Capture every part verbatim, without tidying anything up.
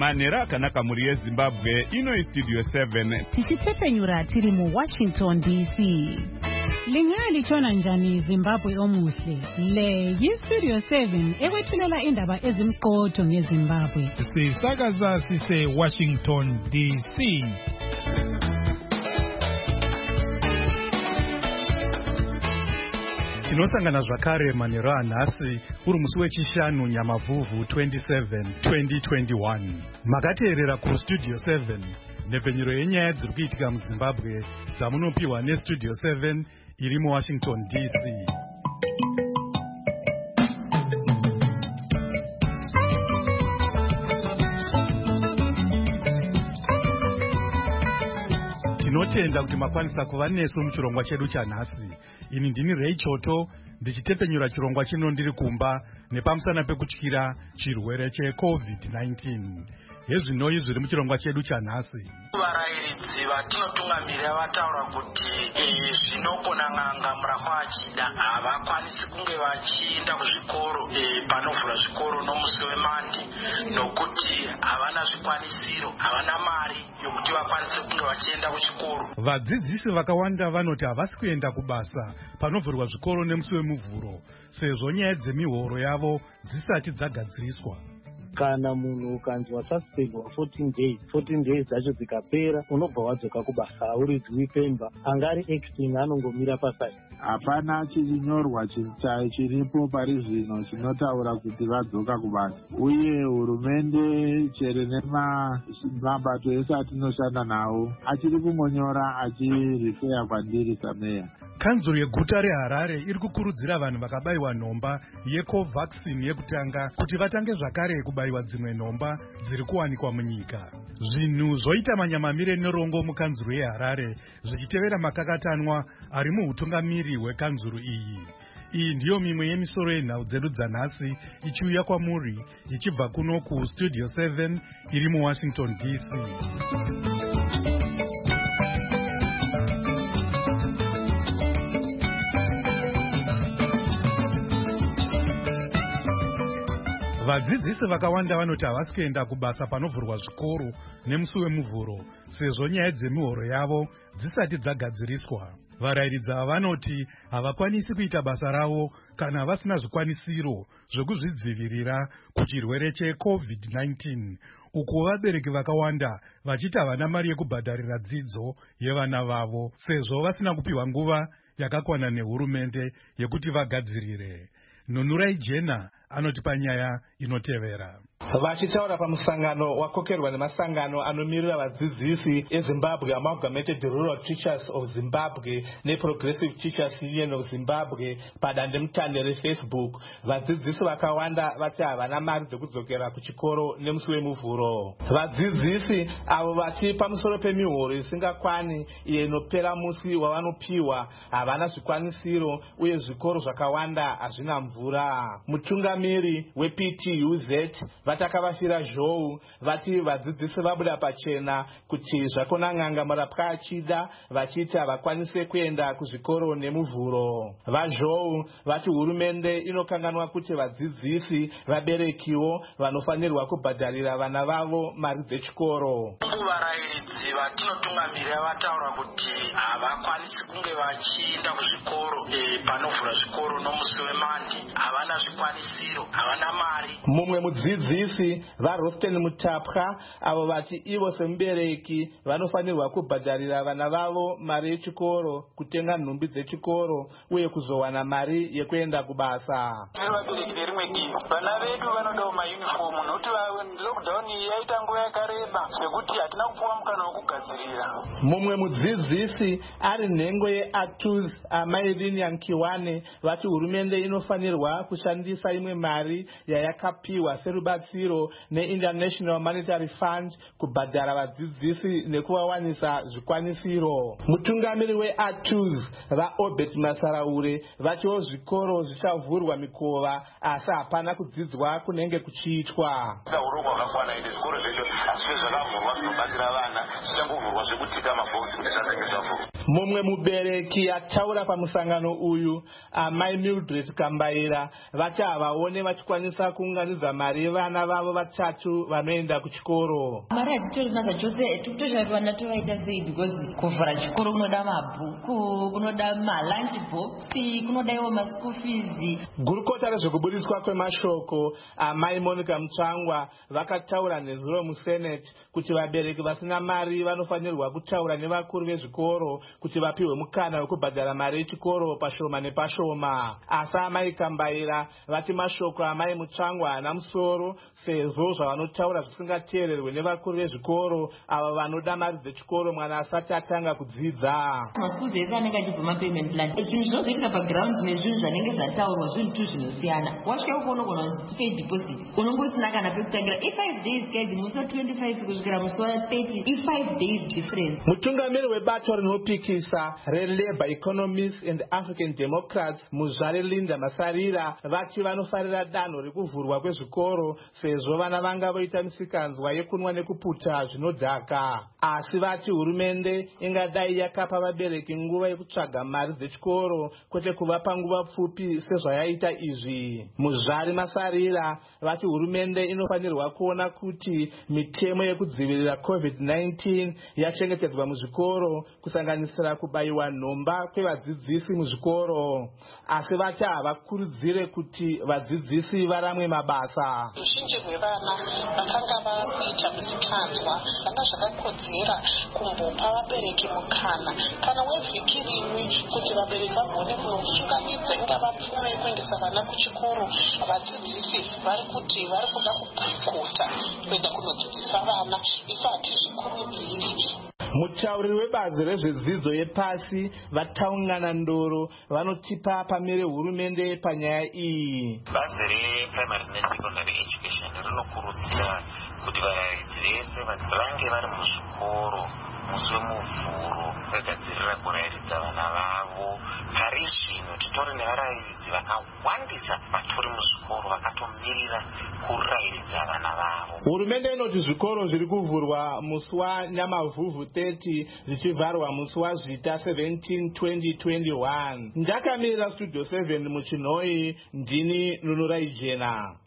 manhero akanaka mhuri yeZimbabwe. Ino iStudio seven tichitepenyura tiri muWashington D C. Lingalitshona njani Zimbabwe omuhle? Le yiStudio seven ekwethulela indaba ezimqotho ngeZimbabwe. Sisakaza sise Washington D C. Tinosangana zvakare manhero anhasi uri musi wechishanu Nyamavhuvhu twenty-seven twenty twenty-one. Makateerera kuStudio seven nhepfenyuro yenyaya dziri kuitika muZimbabwe dzamunopiwa neStudio seven iri muWashington D C. Tinotenda kuti makwanisa kuva nesu muchirongwa chedu chanhasi. Ini ndini Ray Choto ndichitepenyura chirongwa chino ndiri kumba nepamusana pekutyira chirwere cheCovid nineteen. Hezvinoi zviri muchirongwa chedu chanhasi. Varairidzi vatinotungamirira vataura kuti zvinokona n'anga murahwa achida havakwanisi kunge vachienda kuzvikoro panovhura zvikoro nomusi weMande nokuti havana zvikwanisiro, havana mari yokuti vakwanise kunge vachienda kuchikoro. Vadzidzisi vakawanda vanoti havasi kuenda kubasa panovhurwa zvikoro nemusi wemuvhuro sezvo nyaya dzemihoro yavo dzisati dzagadziriswa. Kana munhu ukanzwa suspendwa fourteen days fourteen days dzacho dzikapera unobva wadzoka kubasa auridzwi pemba angari acting anongomira pasai. Hapana chinyorwa chiripo pari zvino chinotaura kuti vadzoka kubasa, uye hurumende chere nemabato ese atinoshanda nawo achiri kungonyora achirifeya kwandiri sameya. Kanzuro yeguta reHarare iri kukurudzira vanhu vakabayiwa nhomba yeCovaxin yekutanga kuti vatange zvakare kubayiwa dzimwe nhomba dziri kuwanikwa munyika. Zvinhu zvoita manyamamire nerongo mukanzuro yeHarare zvichitevera makakatanwa ari muhutungamiri hwekanzuro iyi. Iyi ndiyo mimwe yemisoro yenhau dzedu dzanhasi ichiuya kwamuri ichibva kuno kuStudio seven iri muWashington D C. Vadzidzisi vakawanda vanoti havasi kuenda kubasa panovhurwa zvikoro nemusi wemuvhuro sezvo nyaya dzemihoro yavo dzisati dzagadziriswa. Varairidzi ava vanoti havakwanisi kuita basa ravo kana vasina zvikwanisiro zvekuzvidzivirira kuchirwere cheCovid nineteen, uku vabereki vakawanda vachiti havana mari yekubhadharira dzidzo yevana vavo sezvo vasina kupiwa nguva yakakwana nehurumende yekuti vagadzirire. Nunurai Jena anoti panyaya inotevera. Vachitaura pamusangano wakokerwa nemasangano anomirira vadzidzisi eZimbabwe, Amalgamated Rural Teachers of Zimbabwe neProgressive Teachers Union of Zimbabwe padandemutande reFacebook, vadzidzisi vakawanda vati havana mari dzekudzokera kuchikoro nemusi wemuvhuro. Vadzidzisi avo vati pamusoro pemihoro isingakwani iyo inopera musi wavanopiwa havana zvikwanisiro uye zvikoro zvakawanda hazvina mvura. Mutungamiri weP T U Z vatakavashira zhou vati vadzidzisi vabuda pachena kuti zvakona n'anga murapwa achida vachiti havakwanise kuenda kuzvikoro nemuvhuro. Vazhou vati hurumende inokanganwa kuti vadzidzisi vaberekiwo vanofanirwa kubhadharira vana vavo mari dzechikoro. Varairidzi vatinotungamirira vataura kuti havakwanisi kunge vachienda kuzvikoro panovhura zvikoro nomusi weMande, havana zvikwanisiro, havana mari. Mumwe mudzidzisi vaRosten Mutapwa avo vati ivo semubereki vanofanirwa kubhadharira vana vavo mari yechikoro, kutenga nhumbi dzechikoro uye kuzowana mari yekuenda kubasa. Vabereki verimwe divi vana vedu vanodawo mayunifomu nokuti lockdown yaita nguva yakareba zvekuti hatina kupuwa mukana wokugadzirira. Mumwe mudzidzisi ari nhengo yeAtus Amairine Yankiwane vati hurumende inofanirwa kushandisa imwe mari yayakapiwa serubatsiro neInternational Monetary Fund kubhadhara vadzidzisi nekuvawanisa zvikwanisiro. Mutungamiri weAtus vaObert Masaraure vatiwo zvikoro zvichavhurwa mikova asi hapana kudzidzwa kunenge kuchiitwa. Urongwa hwakakwana ende zvikoro zvedu asi zvakavhurwa zvinobatsira vana zvichangovhurwa zvekutika mabhokisi kuti zvazenge zvavhurwa. Mumwe mubereki ataura pamusangano uyu, Amai Mildred Kambaira, vati havaone vachikwanisa kuunganidza mari yevana vavo vatatu vanoenda kuchikoro. Mari hatitorinaza chose tikutoshavi vana tovaita sei because kuvhura chikoro kunoda mabhuku, kunoda malunch box, kunodaiwo maschool fees. Gurukota rezvekuburitswa kwemashoko amai Monica Mutsvangwa vakataura nezuro musenate kuti vabereki vasina mari vanofanirwa kutaura nevakuru vezvikoro kuti vapiwe mukana wekubhadhara mari yechikoro pashoma nepashoma. Asi amai Kambaira vati mashoko amai Mutsvangwa haana musoro sezvo zvavanotaura zvisingateererwe nevakuru vezvikoro ava vanoda mari dzechikoro mwana asati atanga kudzidza. Masikuzi ese anenge achibva mapayment plan zvinhu zvinozoitika paground nezvinhu zvanenge zvataurwa zvinhu tu zvinosiyana. Wasvika uko unogona kuti pay deposit unongosina kana pekutangira i5 days guys musi wa twenty-five kusvikira musi wa thirty i5 days difference. Mutungamiri webato rinopikisa reLabour Economists and African Democrats Muzvare Linda Masarira vati vanofarira danho rekuvhurwa kwezvikoro sezvo vana vanga voita misikanzwa yekunwa nekuputa zvinodhaka. Asi vati hurumende ingadai yakapa vabereki nguva yekutsvaga mari dzechikoro kwete kuvapa nguva pfupi sezvayaita izvi. Muzvare Masarira vati hurumende inofanirwa kuona kuti mitemo yekudzivirira covid nineteen yachengetedzwa muzvikoro kusanganisira kubayiwa nhomba kwevadzidzisi muzvikoro. Asi vati havakurudzire kuti vadzidzisi varamwe mabasa. Ruzhinji rwevana vakanga vakuita misikanzwa vanga zvakakodzera kumbopa vabereki mukana kana wevhiki rimwe kuti vabereki vagone kunosunganidza ingava pfume yekuendesa vana kuchikoro. Vadzidzisi vari kuti vari kuda kupukuta kuenda kunodzidzisa vana, isu hatizvikurudziri. Mutauriri webazi rezvedzidzo yepasi vataungana ndoro vanotipa pamire hurumende panyaya iyi. Bazi reprimary nesecondary education rinokurudzira kuti varairidzi vese vange vari muzvikoro musi wemuvhuro kwegadzirira kurairidza vana vavo. Pari zvino titori nevarairidzi vakawandisa vatori muzvikoro vakatomirira kurairidza vana vavo. Hurumende inoti zvikoro zviri kuvhurwa musi waNyamavhuvhu thirty zvichivharwa musi waZvita seventeen twenty twenty-one. Ndakamirira Studio seven muChinhoi, ndini Nunurai Jena.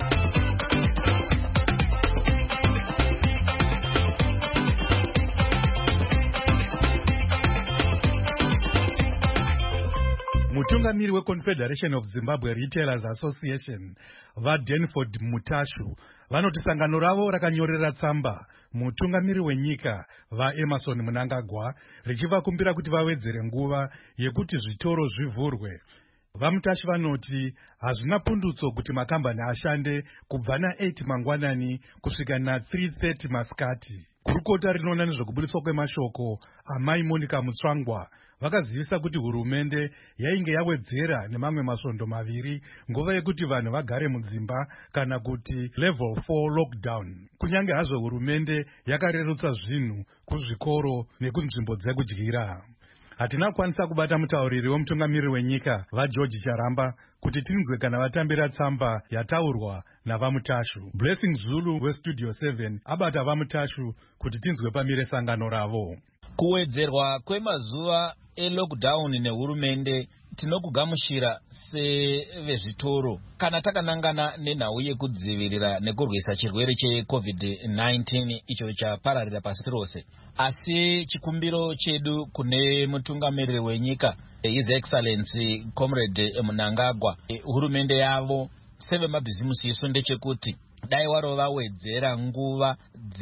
Mutungamiri weConfederation of Zimbabwe Retailers Association vaDenford Mutashu vanoti sangano ravo rakanyorera tsamba mutungamiri wenyika vaEmerson Mnangagwa richivakumbira kuti vawedzere nguva yekuti zvitoro zvivhurwe. VaMutashu vanoti hazvina pundutso kuti makambani ashande kubva na-eight mangwanani kusvika na-three thirty masikati. Gurukota rinoona nezvekuburitswa kwemashoko amai Monica Mutsvangwa vakazivisa kuti hurumende yainge yawedzera nemamwe masvondo maviri nguva yekuti vanhu vagare mudzimba kana kuti level four lockdown. Kunyange hazvo hurumende yakarerutsa zvinhu kuzvikoro nekunzvimbo dzekudyira. Hatina kwanisa kubata mutauriri wemutungamiri wenyika vaGeorge Charamba kuti tinzwe kana vatambira tsamba yataurwa navaMutashu. Blessing Zulu weStudio seven abata vaMutashu kuti tinzwe pamire sangano ravo. Kuwedzerwa kwemazuva elockdown nehurumende tinokugamushira sevezvitoro kana takanangana nenhau yekudzivirira nekurwisa chirwere checovid nineteen icho chapararira pasi rose. Asi chikumbiro chedu kune mutungamiriri wenyika His Excellency Comrade Mnangagwa, hurumende yavo sevemabhizimusi isu ndechekuti dai waro vawedzera nguva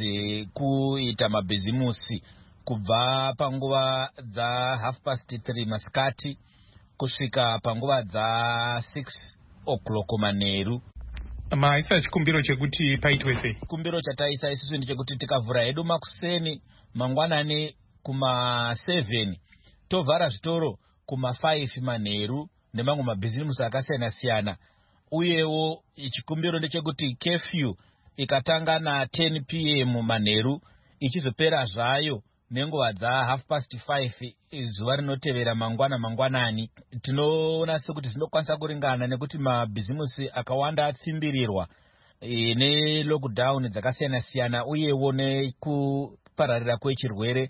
dzekuita mabhizimusi kubva panguva dza half past three masikati kusvika panguva dza six o'clock manheru. Maisa chikumbiro chekuti paitwe sei? Chikumbiro chataisa isusu ndechekuti tikavhura hedu makuseni mangwanani kuma seven tovhara zvitoro kuma five manheru nemamwe mabhizimusi akasiyana siyana. Uyewo chikumbiro ndechekuti curfew ikatanga na ten p m manheru ichizopera zvayo nenguva dza half past five zuva rinotevera mangwana mangwanani. Tinoona sekuti zvinokwanisa kuringana nekuti mabhizimusi akawanda atsimbirirwa e, ne lockdown dzakasiyana siyana uyewo nekupararira kwechirwere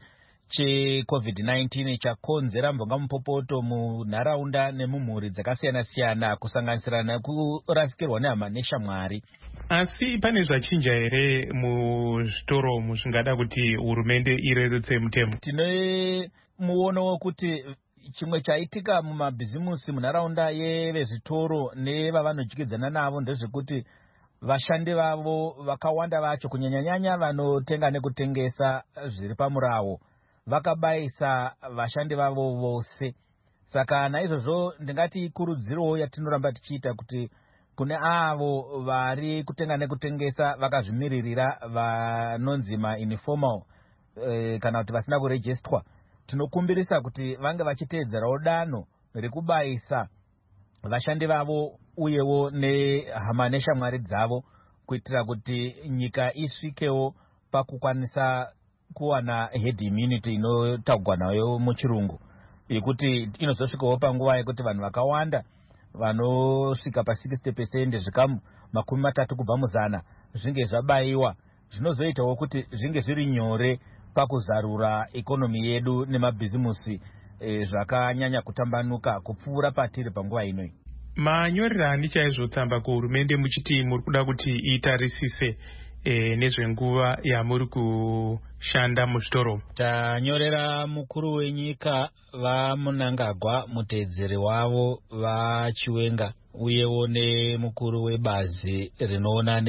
checovid nineteen chakonzera mbongamupopoto munharaunda nemumhuri dzakasiyana-siyana kusanganisira nekurasikirwa nehama neshamwari. Asi pane zvachinja here muzvitoro zvingada kuti hurumende irerutse mutemo? Tine muono wekuti chimwe chaitika mumabhizimusi munharaunda yevezvitoro nevavanodyidzana navo ndezvekuti vashandi vavo vakawanda vacho kunyanyanyanya vanotenga nekutengesa zviri pamurawo vakabayisa vashandi vavo vose. Saka naizvozvo ndingati ikurudziro yatinoramba tichiita kuti kune avo vari kutenga nekutengesa vakazvimiririra vanonzi ma-informal e, kana kuti vasina kurejistwa, tinokumbirisa kuti vange vachiteedzerawo danho rekubayisa vashandi vavo uyewo nehama neshamwari dzavo kuitira kuti nyika isvikewo pakukwanisa kuwana herd immunity inotaurwa nayo muchirungu, yekuti inozosvikawo panguva yekuti vanhu vakawanda vanosvika pa sixty percent zvikamu makumi matatu kubva muzana zvinge zvabayiwa, zvinozoitawo kuti zvinge zviri nyore pakuzarura ikonomi yedu nemabhizimusi e, zvakanyanya kutambanuka kupfuura patiri panguva inoyi. Manyorera ndichaizvotsamba kuhurumende muchiti muri kuda kuti itarisise e, nezvenguva yamuri kushanda muzvitoro. Tanyorera mukuru wenyika vaMunangagwa, muteedzeri wavo vaChiwenga, uyewo nemukuru webazi rinoona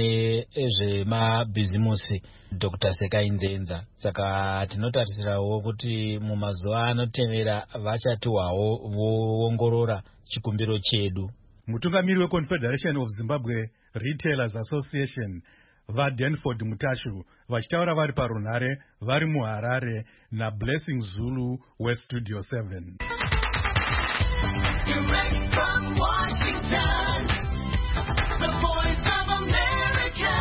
nezvemabhizimusi Doctor Sekainzenza. Saka tinotarisirawo kuti mumazuva anotevera vachatiwawo voongorora chikumbiro chedu. Mutungamiri weConfederation of Zimbabwe Retailers Association vaDanford Mutashu vachitaura vari parunhare vari muHarare naBlessing Zulu weStudio seven. Direct from Washington, the voice of America,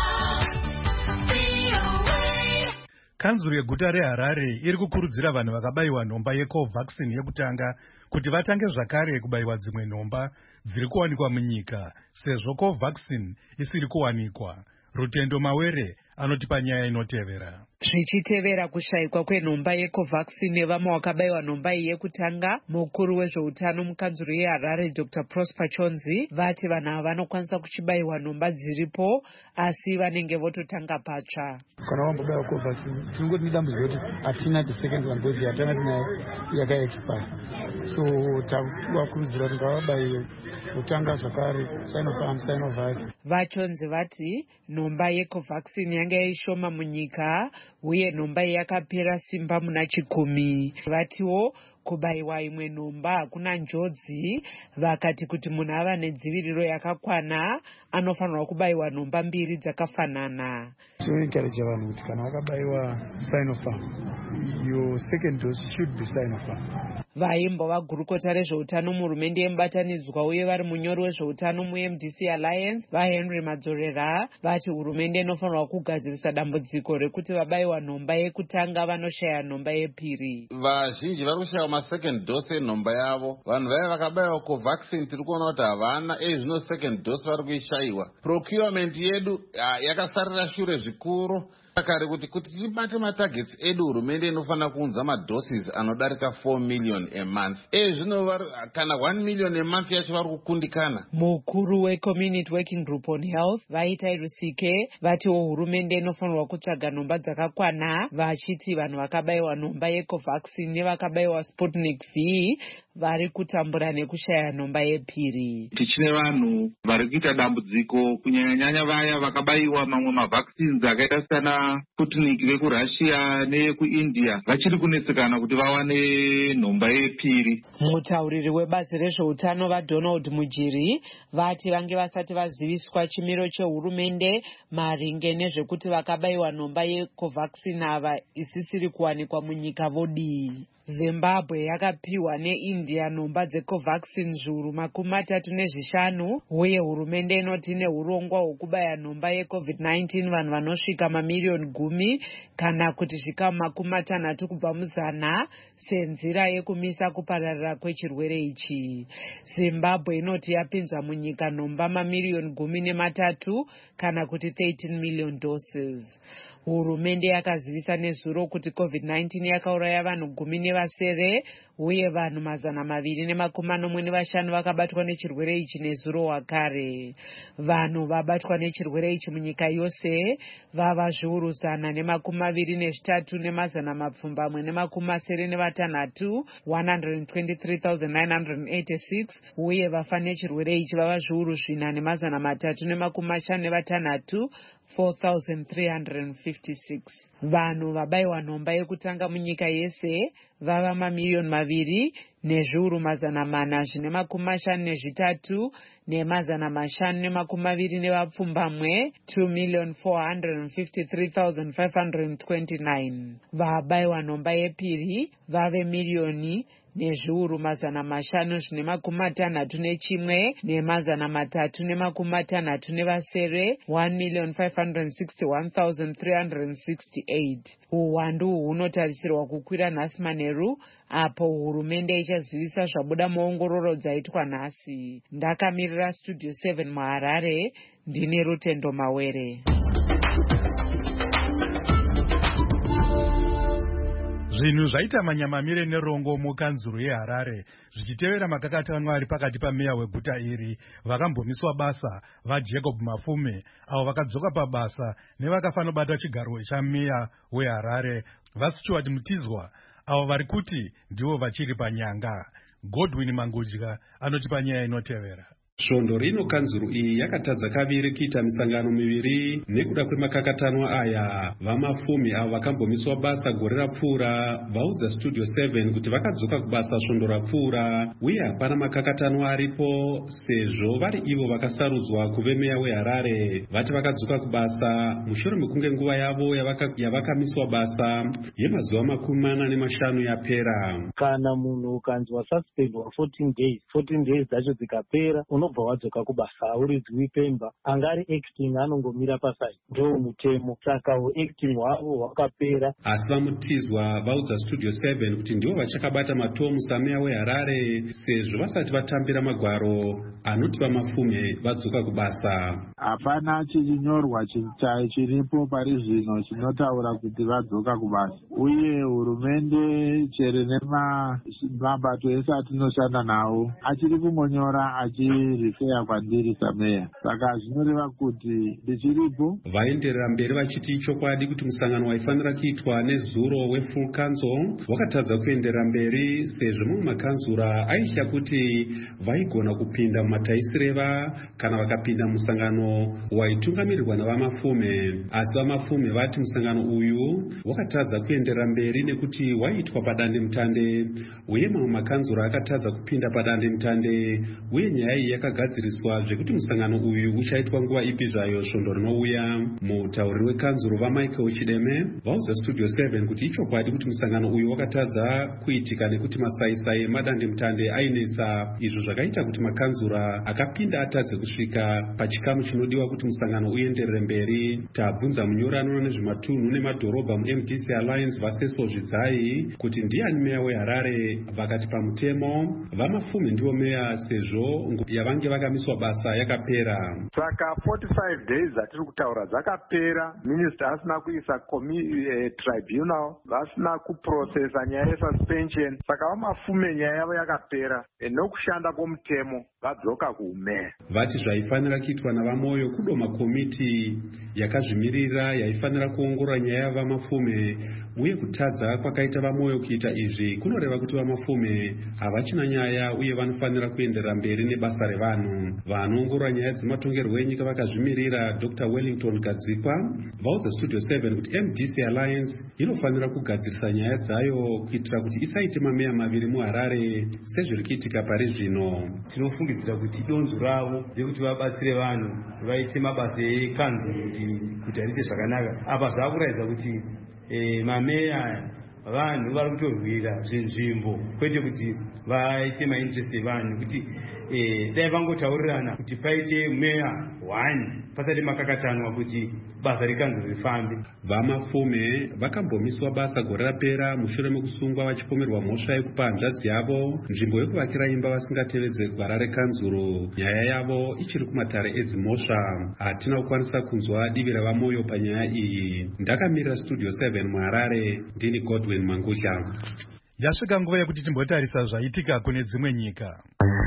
V O A. Kanzuru yeguta reHarare iri kukurudzira vanhu vakabayiwa nhomba yeCovaxin yekutanga kuti vatange zvakare kubayiwa dzimwe nhomba dziri kuwanikwa munyika sezvo Covaxin isiri kuwanikwa. Rutendo Mawere anotipa nyaya inotevera. Zvichitevera kushayikwa kwenhomba yeCovaxin nevamwe vakabayiwa nhomba iyi yekutanga, mukuru wezveutano mukanzuru yeHarare Doctor Prosper Chonzi vati vanhu ava vanokwanisa kuchibayiwa nhomba dziripo asi vanenge vototanga patsva. Kana wambobayiwa Covaxin tinongoti nedambudziko kuti hatina the second one because yatanga tinayo yakaexpire, so takuvakurudzira kuti ngavabayiwe kutanga zvakare Sinopharm Sinovac. VaChonzi vati nhomba yeCovaxin yanga yaishoma munyika uye nhomba yakapera simba muna chikumi. Vatiwo kubayiwa imwe nhomba hakuna njodzi, vakati kuti munhu ava nedziviriro yakakwana anofanirwa kubayiwa nhomba mbiri dzakafanana. Tinoencourage vanhu kuti kana vakabayiwa Sinopharm, your second dose should be Sinopharm. Vaimbova gurukota rezveutano muhurumende yemubatanidzwa uye vari munyori wezveutano muM D C Alliance vaHenry Madzorera vati hurumende inofanirwa kugadzirisa dambudziko rekuti vabayiwa nhomba yekutanga vanoshaya nhomba yepiri. Vazhinji vari kushaya masecond dose enhomba yavo. Vanhu vaya vakabayiwa Covaxin tiri kuona kuti havana, ei zvino second dose vari kuishayiwa. Procurement yedu yakasarira shure zvikuru. Kare kuti kuti tibate matargets edu hurumende inofanira kuunza madoses anodarika four million a month. Eh zvino kana one million a month yacho vari kukundikana. Mukuru weCommunity Working Group on Health vaita Rusike vati hurumende inofanirwa kutsvaga nhomba dzakakwana, vachiti vanhu vakabayiwa nhomba yeCovaxin nevakabayiwa Sputnik V vari kutambura nekushaya nhomba yepiri. Tichine vanhu vari kuita dambudziko kunyanyanyanya vaya vakabayiwa mamwe mavaccines akaita sana Sputnik vekuRussia neyekuIndia vachiri kunetsekana kuti vawane nhomba yepiri. Mutauriri webazi rezveutano vaDonald Mujiri vati vange vasati vaziviswa chimiro chehurumende maringe nezvekuti vakabayiwa nhomba yeCovaxin ava isisiri kuwanikwa munyika vodii. Zimbabwe yakapiwa neIndia nhomba dzeCovaxin zviuru makumi matatu nezvishanu uye hurumende inoti neurongwa hwekubaya nhomba yeCovid nineteen vanhu vanosvika mamiliyoni gumi kana kuti zvikamu makumi matanhatu kubva muzana senzira yekumisa kupararira kwechirwere ichi. Zimbabwe inoti yapinza munyika nhomba mamiliyoni gumi nematatu kana kuti thirteen million doses. Hurumende yakazivisa nezuro kuti covid nineteen yakauraya vanhu gumi nevasere uye vanhu mazana maviri nemakumi manomwe nevashanu vakabatwa nechirwere ichi nezuro wakare. Vanhu vabatwa nechirwere ichi munyika yose vava zviuru zana nemakumi maviri nezvitatu nemazana mapfumbamwe nemakumi masere nevatanhatu one hundred twenty-three thousand nine hundred eighty-six uye vafa nechirwere ichi vava zviuru zvina nemazana matatu nemakumi mashanu nevatanhatu four thousand three hundred fifty-six. Vanhu vabaiwa nhomba yekutanga munyika yese vava mamiliyoni maviri nezviuru mazana mana zvine makumi mashanu nezvitatu nemazana mashanu nemakumi maviri nevapfumbamwe two million four hundred fifty-three thousand five hundred twenty-nine. Vabaiwa nhomba yepiri vave miliyoni nezviuru mazana mashanu zvine makumi matanhatu nechimwe nemazana matatu nemakumi matanhatu nevasere one million five hundred sixty-one thousand three hundred sixty-eight. Uwandu hunotarisirwa kukwira nhasi manheru apo hurumende ichazivisa zvabuda muongororo dzaitwa nhasi. Ndakamirira studio seven muHarare, ndine Rutendo Mawere. Zvinhu zvaita manyamamire nerongo mukanzuro yeHarare zvichitevera makakatanwa ari pakati pameya weguta iri vakambomiswa basa vaJacob Mafume avo vakadzoka pabasa nevakafanobata chigaro chameya weHarare vaStuart Mutizwa avo vari kuti ndivo vachiri panyanga. Godwin Mangudya anotipa nyaya inotevera. Svondo rino kanzuru iyi yakatadza kaviri kuita misangano miviri nekuda kwemakakatanwa aya. Vamafumi avo vakambomiswa basa gore rapfuura vaudza Studio seven kuti vakadzoka kubasa svondo rapfuura uye hapana makakatanwa aripo sezvo vari ivo vakasarudzwa kuve meya weHarare. Vati vakadzoka kubasa mushure mekunge nguva yavo yavakamiswa basa yemazuva makumi mana nemashanu yapera. Kana munhu ukanzwa suspendwa fourteen days fourteen days dzacho dzikapera unobva wadzoka kubasa, hauridzwi pemba. Angari acting anongomira pasai, ndo mutemo. Saka acting hwavo hwakapera. Asi vaMutizwa vaudza Studio seven kuti ndivo vachakabata matomu sameya weHarare sezvo vasati vatambira magwaro anoti vamafume vadzoka kubasa. Hapana chichinyorwa chai chiripo pari zvino chinotaura kuti vadzoka kubasa, uye hurumende chere nemabato ese atinoshanda nawo achiri kumonyora achirifeya kwandiri sameya. Saka zvinoreva kuti ndichiripo. Vaenderera mberi vachiti ichokwadi kuti musangano waifanira kuitwa nezuro wefull council wakatadza kuenderera mberi sezvo mumwe makanzura aitya kuti vaigona kupinda mumataisireva kana vakapinda musangano waitungamirirwa navamafume. Asi vamafume vati musangano uyu wakatadza kuenderera mberi nekuti waitwa padande mutande uye mamwe makanzura akatadza kupinda padande mutande uye nyaya iyi yakagadziriswa zvekuti musangano uyu uchaitwa nguva ipi zvayo svondo rinouya. Mutauriri wekanzuro vaMichael Chideme vaudza Studio seven kuti ichokwadi kuti musangano uyu wakatadza kuitika nekuti masaisai emadande mutande ainetsa, izvo zvakaita kuti makanzura akapinda atadze kusvika pachikamu chinodiwa kuti musangano uenderere mberi. Tabvunza munyori anoona nezvematunhu nemadhorobha muM D C Alliance Vaseso Zvidzai kuti ndiani meya weHarare. Vakati pamutemo vamafume ndivo meya sezvo yavange vakamiswa basa yakapera. Saka forty-five days atiri kutaura dzakapera, minister asina kuisa eh, tribunal, vasina kuprocessa nyaya yesuspension. Saka vamafume nyaya yavo yakapera e, nokushanda kwomutemo vadzoka kuumeya. Vati zvaifanira kuitwa navamoyo kudoma komiti yakazvimirira yaifanira kuongorora nyaya yavamafume uye kutadza kwakaita vamoyo kuita izvi kunoreva kuti vamafume havachina nyaya uye vanofanira kuenderera mberi nebasa revanhu. Vanoongorora nyaya dzematongerwo enyika vakazvimirira Doctor Wellington Gadzikwa vaudza Studio seven kuti M D C Alliance inofanira kugadzirisa nyaya dzayo kuitira kuti isaite mameya maviri muHarare sezviri kuitika pari zvino. Tinofungidzira kuti donzvo ravo rekuti vabatsire vanhu vaite mabasa ekanzuro kuti kuti aite zvakanaka. Apa zvakuratidza kuti eh, mameya vanhu vari kutorwira zvinzvimbo kwete kuti vaite mainterest evanhu kuti dai vangotaurirana kuti paite meya one pasati makakatanwa kuti basa rekanzuro rifambe. Vamafume vakambomiswa basa gore rapera mushure mekusungwa vachipomerwa mhosva yekupa hanzvadzi yavo nzvimbo yekuvakira imba vasingatevedze gwara rekanzuro. Nyaya yavo ichiri kumatare edzimhosva. Hatina kukwanisa kunzwa divi ravamoyo panyaya iyi. Ndakamirira studio seven muHarare, ndini Godwin Mangusha. Yasvika nguva yekuti timbotarisa zvaitika kune dzimwe nyika.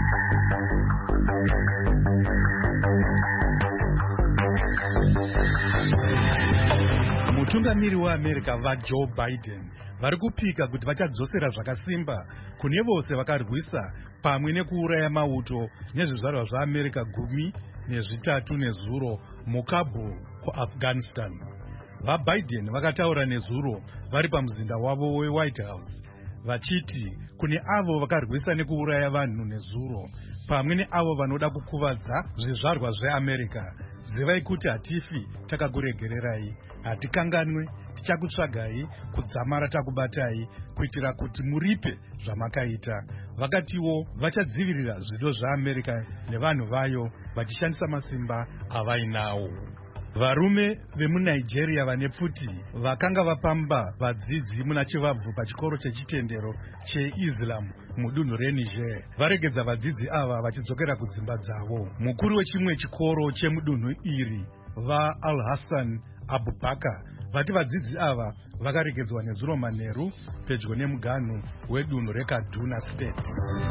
Mutungamiri weAmerica vaJoe Biden vari kupika kuti vachadzosera zvakasimba kune vose vakarwisa pamwe nekuuraya mauto nezvizvarwa zvaAmerica gumi nezvitatu nezuro muKabul kuAfghanistan. VaBiden vakataura nezuro vari pamuzinda wavo weWhite House vachiti kune avo vakarwisa nekuuraya vanhu nezuro pamwe neavo vanoda kukuvadza zvizvarwa zveAmerica, zivai kuti hatifi takakuregererai, hatikanganwe, tichakutsvagai, kudzamara takubatai, kuitira kuti muripe zvamakaita. Vakatiwo vachadzivirira zvido zvaAmerica nevanhu vayo vachishandisa masimba avainawo. Varume vemuNigeria vane pfuti vakanga vapamba vadzidzi muna chivabvu pachikoro chechitendero cheIslam mudunhu reNiger varegedza vadzidzi ava vachidzokera kudzimba dzavo. Mukuru wechimwe chikoro chemudunhu iri, vaAl-Hassan Abubakar, vati vadzidzi ava vakaregedzwa nezuro manheru pedyo nemuganhu wedunhu reKaduna State.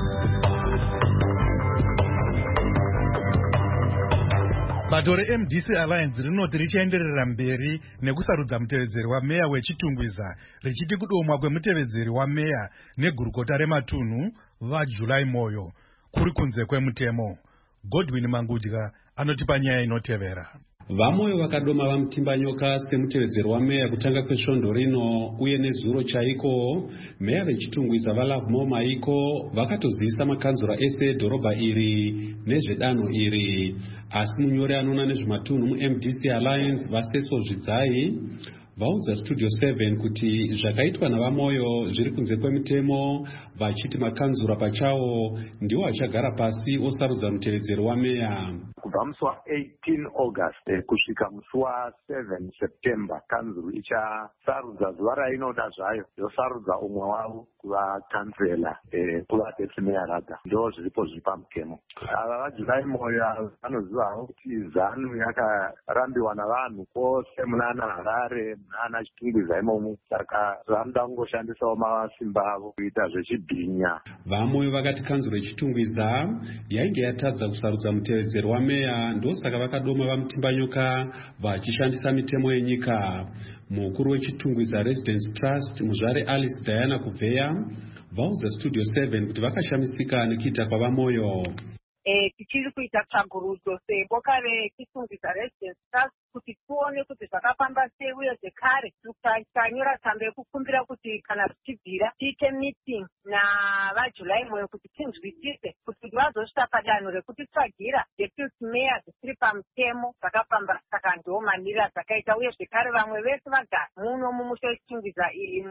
Bato reM D C Alliance rinoti richaenderera mberi nekusarudza mutevedzeri wameya wechitungwiza richiti kudomwa kwemutevedzeri wameya negurukota rematunhu vaJuly Moyo kuri kunze kwemutemo. Godwin Mangudya anotipa nyaya inotevera. Vamoyo vakadoma vamutimbanyoka semutevedzeri wameya kutanga kwesvondo rino uye nezuro chaiko. Meya vechitungwiza vaLovemore Maiko vakatozivisa makanzura ese edhorobha iri nezvedanho iri, asi munyori anoona nezvematunhu muM D C Alliance Vaseso Zvidzai vaudza Studio seven kuti zvakaitwa navamoyo zviri kunze kwemutemo, vachiti makanzura pachawo ndiwo achagara pasi osarudza mutevedzeri wameya. Kubva musi wa-eighteen August kusvika musi wa-seven September kanzuru ichasarudza zuva rainoda zvayo yosarudza umwe wavo kuva kansela kuva deputy mayor raga. Ndo zviripo zviri pamutemo. Ava vaJuly Moyo vanozivawo kuti zanu yakarambiwa navanhu kwose munana Harare munana Chitungwiza imomo, saka vanoda kungoshandisawo masimba avo kuita zvechibhinya. Vamoyo vakati kanzuro yechitungwiza yainge yatadza kusarudza mutevedzeri wameya, ndosaka vakadoma vamutimbanyoka vachishandisa mitemo yenyika. Mukuru wechitungwiza Residence Trust muzvare Alice Diana Kubveya vaudza Studio seven kuti vakashamisika nekuita kwavamoyo. Eh, tichiri kuita tsvagurudzo seboka rechitungwiza Residence Trust kuti tuone kuti zvakafamba sei uye zvekare tikanyora tsamba yekukumbira kuti kana zvichibvira tiite meeting navaJuly Moyo kuti tinzwisise kuti vazosvika padanho rekuti tsvagira deputy mayor dzisiri pamutemo zvakafamba. Saka ndo manira dzakaita uye zvekare vamwe vese vagara muno mumusha wechitungwiza iri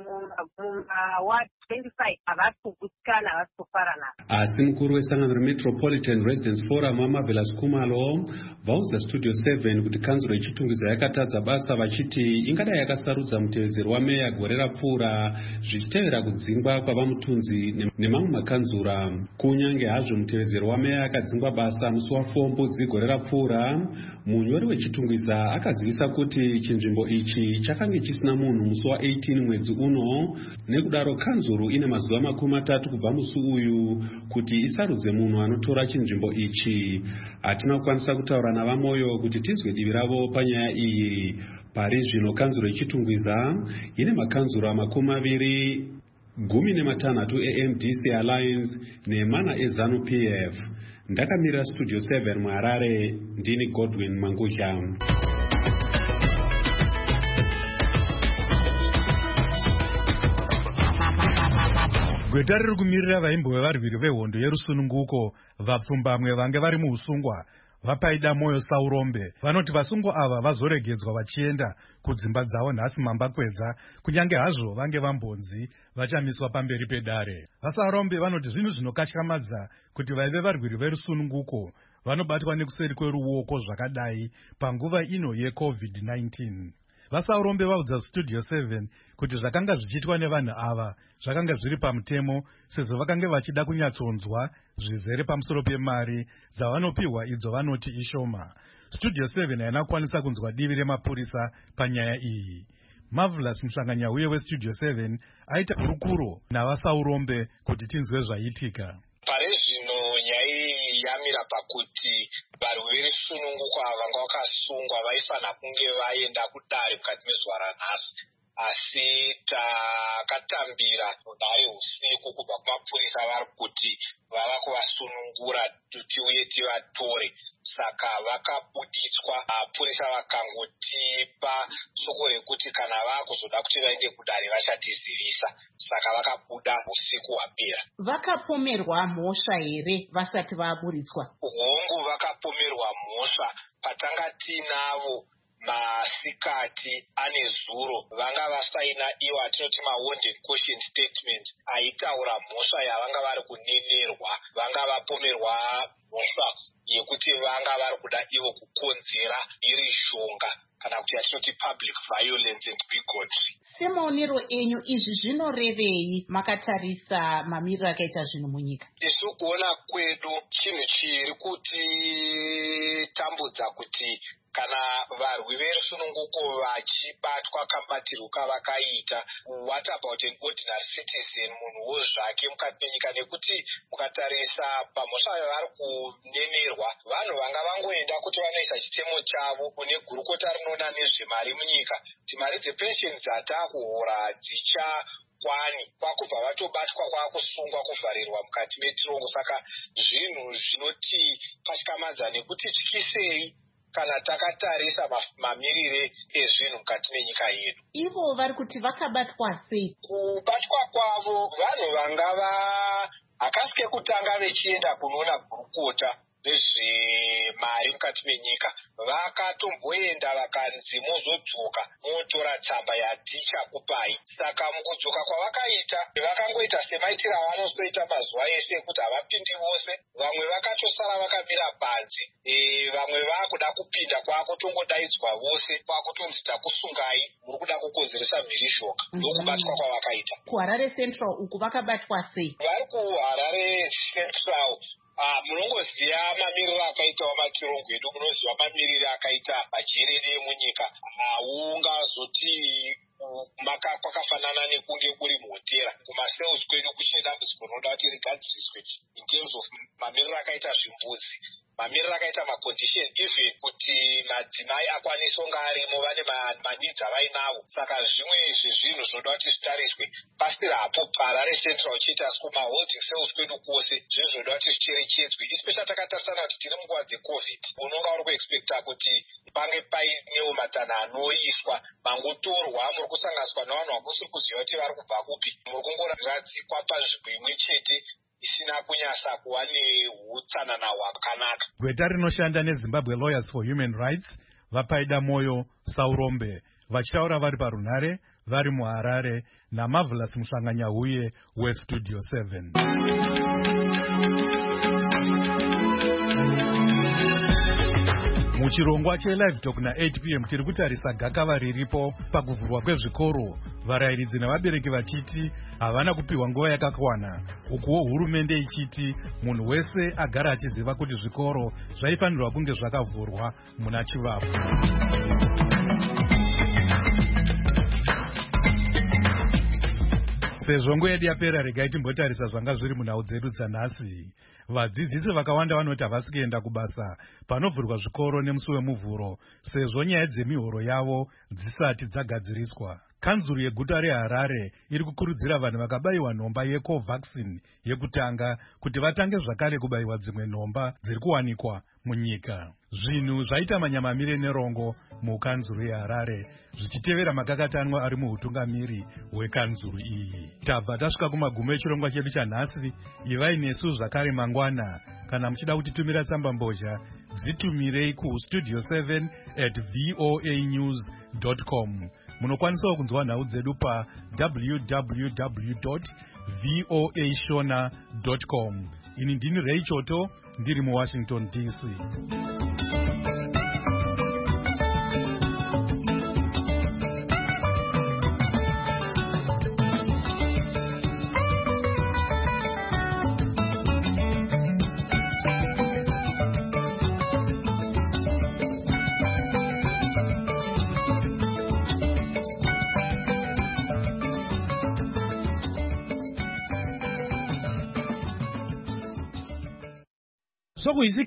mumaward twenty-five havasi kugutsikana, havasi kufarana. Asi mukuru wesangano reMetropolitan Residence Forum waMarvelous Kumalo vaudza Studio seven kuti kanzuro yechitungwiza yakatadza basa vachiti ingadai yakasarudza mutevedzeri wameya gore rapfuura zvichitevera kudzingwa kwavamutunzi nemamwe makanzura. Kunyange hazvo mutevedzeri wameya akadzingwa basa musi wa-four Mbudzi gore rapfuura, munyori wechitungwiza akazivisa kuti chinzvimbo ichi chakange chisina munhu musi wa-eighteen mwedzi uno. Nekudaro kanzuru ine mazuva makumi matatu kubva musi uyu kuti isarudze munhu anotora chinzvimbo ichi. Hatina kukwanisa kutaura navamoyo kuti tinzwe divi ravo panyaya iyi. Pari zvino kanzuro yechitungwiza ine makanzura makumi maviri gumi nematanhatu eM D C Alliance nemana eZanu P F. Ndakamirira Studio seven muHarare, ndini Godwin Mangusha. Gweta riri kumirira vaimbove varwiri vehondo yerusununguko vapfumbamwe vange vari muusungwa vapaida moyo Saurombe vanoti vasungwa ava vazoregedzwa vachienda kudzimba dzavo nhasi mambakwedza, kunyange hazvo vange vambonzi vachamiswa pamberi pedare. VaSaurombe vanoti zvinhu zvinokatyamadza kuti vaive varwiri verusununguko vanobatwa nekuseri kweruoko zvakadai panguva ino yecovid nineteen. VaSaurombe vaudza Studio seven kuti zvakanga zvichiitwa nevanhu ava zvakanga zviri pamutemo, sezvo vakanga vachida kunyatsonzwa zvizere pamusoro pemari dzavanopiwa idzo vanoti ishoma. Studio seven haina kukwanisa kunzwa divi remapurisa panyaya iyi. Marvelous Musanganyauye weStudio seven aita kurukuro navaSaurombe kuti tinzwe zvaitika. Pari zvino nyaya yamira pakuti varwere sununguko ava vanga vakasungwa vaifanira kunge vaenda kudare mukati mezuva ranhasi, asi takatambira kudare usiku kubva kumapurisa vari kuti vava kuvasunungura tiuye tivatore. Saka vakabuditswa, mapurisa vakangotipa soko rekuti kana vakuzoda kuti vaende kudare vachatizivisa. Saka vakabuda usiku hwapera. Vakapomerwa mhosva here vasati vaburitswa? Hongu vakapomerwa mhosva. Patanga tinavo masikati ane zuro vanga vasaina iwo atinoti mawanted caution statement aitaura mhosva yavanga vari kunenerwa. Vanga vapomerwa mhosva yekuti vanga vari kuda ivo kukonzera iri shonga kana kuti atinoti public violence and bigotry. Semaonero enyu izvi zvinorevei makatarisa mamiriro akaita zvinhu munyika? Isu kuona kwedu chinhu chiri kuti tambudza kuti kana varwi verusununguko vachibatwa kabatirwo kavakaita, what about an ordinary citizen, munhuwo zvake mukati menyika? Nekuti mukatarisa pamhosva yavari kunenerwa, vanhu vanga vangoenda kuti vanoisa chitemo chavo kune gurukota rinoona nezvemari munyika, kuti mari dzepensheni dzataakuhora dzicha kwani kwakubva vatobatwa kwakusungwa kuvharirwa mukati metirongo. Saka zvinhu zvinoti patyamadza nekuti tyisei kana takatarisa mamirire ezvinhu mukati menyika yedu. Ivo vari kuti vakabatwa sei? Kubatwa kwavo vanhu vanga hakasike kutanga vechienda kunoona gurukota vezvemari mukati menyika, vakatomboenda vakanzi mozodzoka motora tsamba yatichakupai. Saka mukudzoka kwavakaita vakangoita semaitiro avanozoita mazuva ese ekuti havapindi vose. Vamwe vakatosara vakamira panze, e, vamwe vakuda kupinda kwakutongodaidzwa vose kwakutonzi takusungai muri kuda kukonzeresa mhirizhoka. Ndokubatwa kwavakaita. KuHarare Central uku vakabatwa sei? Vari kuHarare Central Ah, munongoziva mamiriro akaitawo matirongo edu, munoziva mamiriro akaita majerere emunyika. Haungazoti kwakafanana nekunge kuri muhotera. Kumasales kwedu kuchine dambudziko rinoda kuti rigadziriswe in terms of mamiriro akaita zvimbuzi, mamiriro akaita macondition, even kuti madzimai akwanise kunge arimo vane manidzi avainavo. Saka zvimwe zvezvinhu zvinoda kuti zvitariswe. Pasiri hapo paHarare Central uchiita kumaholding cells kwedu kwose zvinhu zvinoda kuti zvicherechedzwe, especially takatarisana kuti tiri munguva dzecovid. Unonga uri kuexpecta kuti pange painewo matanho anoiswa, mangotorwa muri kusanganiswa nevanhu vakusiri kuziva kuti vari kubva kupi, muri kungoradzikwa panzvimbo imwe chete isina kunyasa kuva neutsanana hwakanaka. Gweta rinoshanda neZimbabwe Lawyers for Human Rights vapaida moyo Saurombe vachitaura vari parunhare vari muHarare naMarvelous Musanganyauye weStudio seven. Muchirongwa chelive talk na-eight p m tiri kutarisa gakava riripo pakuvhurwa kwezvikoro, varairidzi navabereki vachiti havana kupiwa nguva yakakwana, ukuwo hurumende ichiti munhu wese agara achiziva kuti zvikoro zvaifanirwa kunge zvakavhurwa muna chivapfu. Sezvo nguva yedu yapera, regai timbotarisa zvanga zviri munhau dzedu dzanhasi. Vadzidzisi vakawanda vanoti havasi kuenda kubasa panovhurwa zvikoro nemusi wemuvhuro, sezvo nyaya dzemihoro yavo dzisati dzagadziriswa. kanzuru yeguta reharare iri kukurudzira vanhu vakabayiwa nhomba yecovaxin yekutanga kuti vatange zvakare kubayiwa dzimwe nhomba dziri kuwanikwa munyika. Zvinhu zvaita manyamamire nerongo mukanzuru yeharare zvichitevera makakatanwa ari muutungamiri hwekanzuru iyi. Tabva tasvika kumagumo echirongwa chedu chanhasi. Ivai nesu zvakare mangwana. Kana muchida kutitumira tsamba mbozha, dzitumirei kustudio seven at voa news dot com. Munokwanisawo kunzwa nhau dzedu pa w w w dot voa shona dot com. Ini ndini Ray Choto, ndiri muWashington D C. sokuyisikhathi